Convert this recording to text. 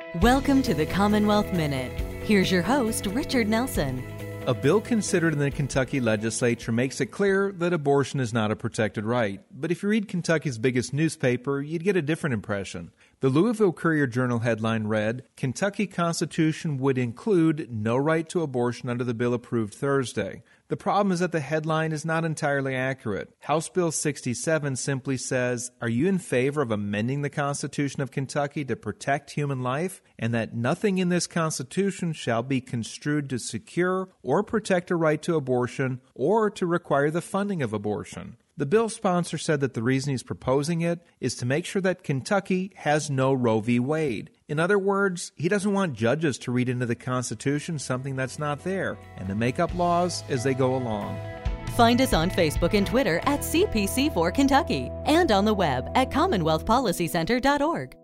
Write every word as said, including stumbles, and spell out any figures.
Welcome to the Commonwealth Minute. Here's your host, Richard Nelson. A bill considered in the Kentucky legislature makes it clear that abortion is not a protected right. But if you read Kentucky's biggest newspaper, you'd get a different impression. The Louisville Courier-Journal headline read, Kentucky Constitution would include no right to abortion under the bill approved Thursday. The problem is that the headline is not entirely accurate. House Bill sixty-seven simply says, are you in favor of amending the Constitution of Kentucky to protect human life, and that nothing in this Constitution shall be construed to secure or protect a right to abortion or to require the funding of abortion? The bill sponsor said that the reason he's proposing it is to make sure that Kentucky has no Roe v. Wade. In other words, he doesn't want judges to read into the Constitution something that's not there and to make up laws as they go along. Find us on Facebook and Twitter at C P C four Kentucky and on the web at commonwealth policy center dot org.